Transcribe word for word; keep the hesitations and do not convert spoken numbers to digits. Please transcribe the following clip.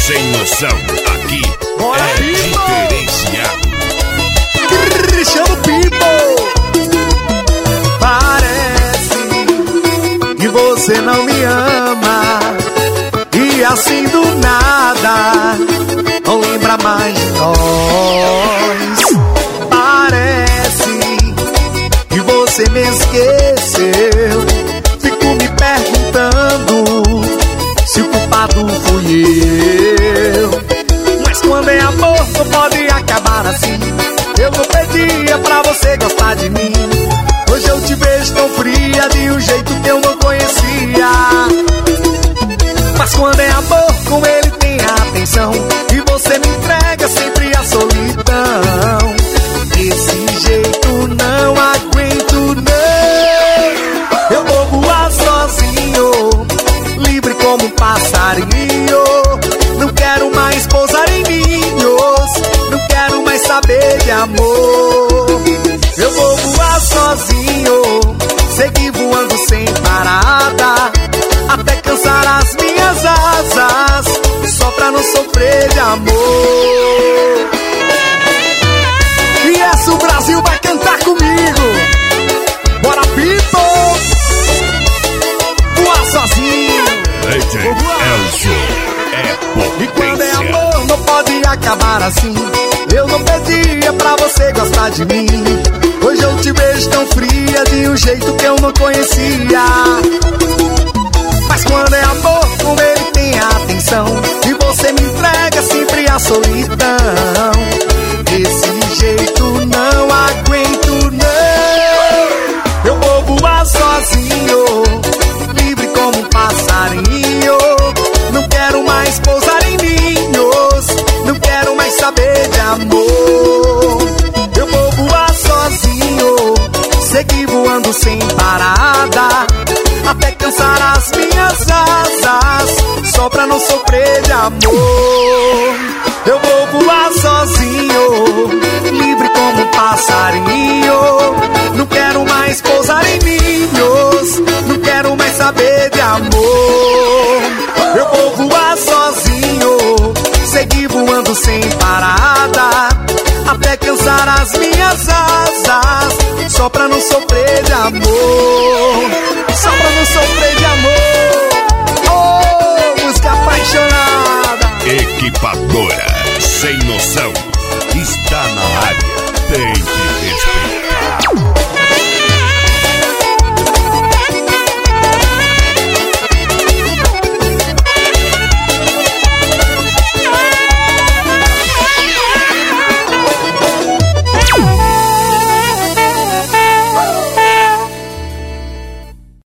Sem noção, aqui Bora, é Pipo! diferenciado. Cristiano Pipo! Parece que você não me ama, e assim do nada não lembra mais de nós. Parece que você me esqueceu. Fico me perguntando se o culpado fui eu. Mas quando é amor não pode acabar assim. Eu não pedia pra você gostar de mim. Hoje eu te vejo tão fria, de um jeito que eu não conhecia. Mas quando é amor, com ele tem atenção, e você me entrega sempre a solidão. Desse jeito não aguento não. Eu vou voar sozinho, livre como um passarinho. Não quero mais pousar em ninhos, não quero mais saber de amor. Eu vou voar sozinho, seguir voando sem parada, até cansar as minhas asas, só pra não sofrer de amor. E essa o Brasil vai cantar comigo. Bora, Pipo! Voar sozinho. D J Elcio é potência. E quando é amor não pode acabar assim. Eu não pedia pra você gostar de mim. Hoje eu te vejo tão fria, de um jeito que eu não conhecia. Mas quando é amor, com ele tem atenção, e você me entrega sempre a solidão. Desse jeito não aguento não. Eu vou voar sozinho, livre como um passarinho. Não quero mais pousar em ninhos, não quero mais saber de amor. Eu vou voar sozinho, seguir voando sem parada, até cansar as minhas asas, só pra não sofrer de amor. Eu vou voar sozinho, livre como um passarinho. Não quero mais pousar em ninhos, não quero mais saber de amor. Eu vou voar sozinho, seguir voando sem parada, até cansar as minhas asas, só pra não sofrer de amor. Só pra não sofrer de amor. Oh, música apaixonada. Equipadora Sem Noção está na área, tem que respeitar.